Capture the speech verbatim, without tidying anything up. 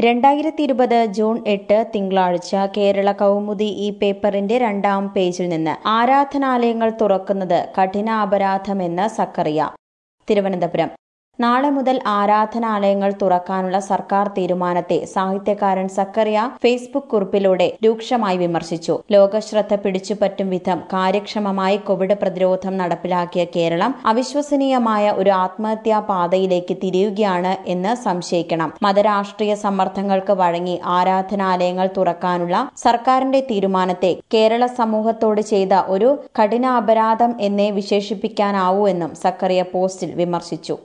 രണ്ടായിരത്തി ഇരുപത് ജൂൺ എട്ട് തിങ്കളാഴ്ച കേരള കൗമുദി ഈ പേപ്പറിന്റെ രണ്ടാം പേജിൽ നിന്ന് ആരാധനാലയങ്ങൾ തുറക്കുന്നത് കഠിനാപരാധമെന്ന് സക്കറിയ. തിരുവനന്തപുരം. നാളെ മുതൽ ആരാധനാലയങ്ങൾ തുറക്കാനുള്ള സർക്കാർ തീരുമാനത്തെ സാഹിത്യകാരൻ സക്കറിയ ഫേസ്ബുക്ക് കുറിപ്പിലൂടെ രൂക്ഷമായി വിമർശിച്ചു. ലോകശ്രദ്ധ പിടിച്ചുപറ്റും വിധം കാര്യക്ഷമമായി കോവിഡ് പ്രതിരോധം നടപ്പിലാക്കിയ കേരളം അവിശ്വസനീയമായ ഒരു ആത്മഹത്യാ പാതയിലേക്ക് തിരിയുകയാണ് എന്ന് സംശയിക്കണം. മതരാഷ്ട്രീയ സമ്മർദ്ദങ്ങൾക്ക് വഴങ്ങി ആരാധനാലയങ്ങൾ തുറക്കാനുള്ള സർക്കാരിന്റെ തീരുമാനത്തെ കേരള സമൂഹത്തോട് ചെയ്ത ഒരു കഠിനാപരാധം എന്നേ വിശേഷിപ്പിക്കാനാവൂ എന്നും സക്കറിയ പോസ്റ്റിൽ വിമർശിച്ചു.